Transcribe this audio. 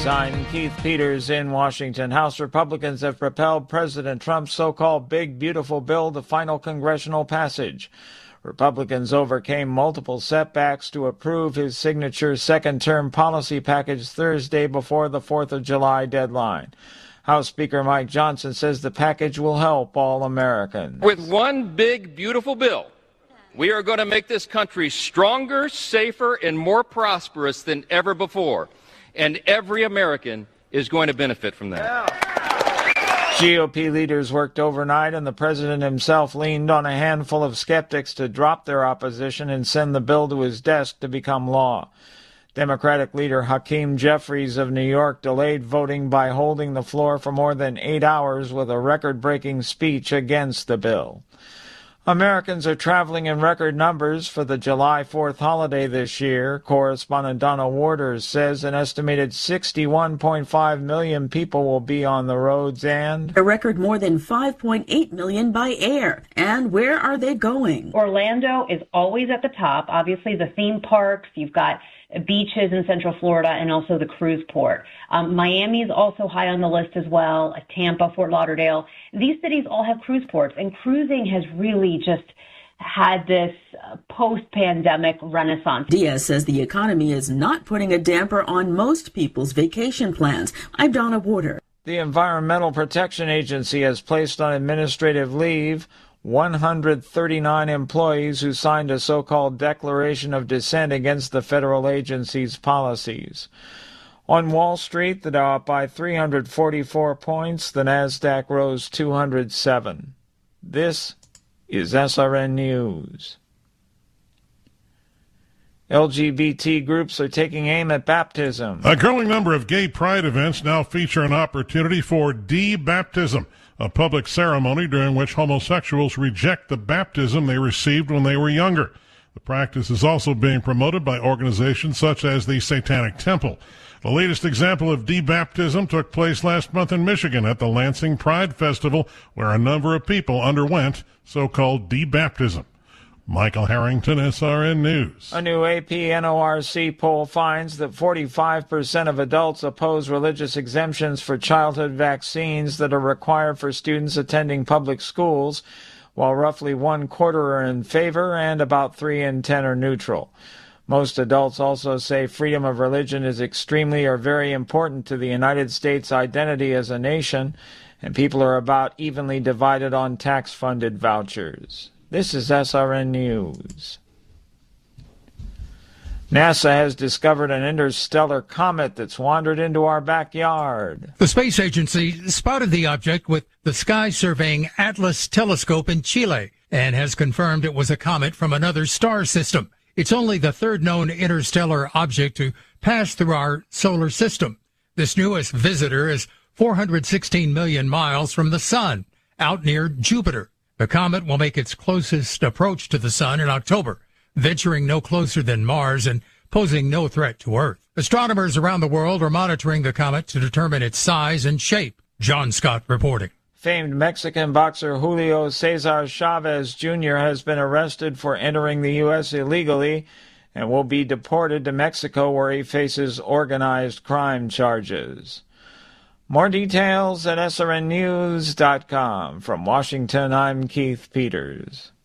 I'm Keith Peters in Washington. House Republicans have propelled President Trump's so-called Big Beautiful Bill to final congressional passage. Republicans overcame multiple setbacks to approve his signature second-term policy package Thursday before the 4th of July deadline. House Speaker Mike Johnson says the package will help all Americans. With one big, beautiful bill, we are going to make this country stronger, safer, and more prosperous than ever before. And every American is going to benefit from that. GOP leaders worked overnight, and the president himself leaned on a handful of skeptics to drop their opposition and send the bill to his desk to become law. Democratic leader Hakeem Jeffries of New York delayed voting by holding the floor for more than 8 hours with a record-breaking speech against the bill. Americans are traveling in record numbers for the July 4th holiday this year. Correspondent Donna Waters says an estimated 61.5 million people will be on the roads and a record more than 5.8 million by air. And where are they going? Orlando is always at the top. Obviously, the theme parks, you've got beaches in Central Florida, and also the cruise port. Miami is also high on the list as well, Tampa, Fort Lauderdale. These cities all have cruise ports, and cruising has really just had this post-pandemic renaissance. Diaz says the economy is not putting a damper on most people's vacation plans. I'm Donna Warder. The Environmental Protection Agency has placed on administrative leave 139 employees who signed a so-called declaration of dissent against the federal agency's policies. On Wall Street, the Dow up by 344 points, the Nasdaq rose 207. This is SRN News. LGBT groups are taking aim at baptism. A growing number of gay pride events now feature an opportunity for de-baptism, a public ceremony during which homosexuals reject the baptism they received when they were younger. The practice is also being promoted by organizations such as the Satanic Temple. The latest example of de-baptism took place last month in Michigan at the Lansing Pride Festival, where a number of people underwent so-called de-baptism. Michael Harrington, SRN News. A new AP-NORC poll finds that 45% of adults oppose religious exemptions for childhood vaccines that are required for students attending public schools, while roughly 1/4 are in favor and about 3 in 10 are neutral. Most adults also say freedom of religion is extremely or very important to the United States' identity as a nation, and people are about evenly divided on tax-funded vouchers. This is SRN News. NASA has discovered an interstellar comet that's wandered into our backyard. The space agency spotted the object with the sky-surveying Atlas telescope in Chile and has confirmed it was a comet from another star system. It's only the third known interstellar object to pass through our solar system. This newest visitor is 416 million miles from the sun, out near Jupiter. The comet will make its closest approach to the sun in October, venturing no closer than Mars and posing no threat to Earth. Astronomers around the world are monitoring the comet to determine its size and shape. John Scott reporting. Famed Mexican boxer Julio Cesar Chavez Jr. has been arrested for entering the U.S. illegally and will be deported to Mexico, where he faces organized crime charges. More details at srnnews.com. From Washington, I'm Keith Peters.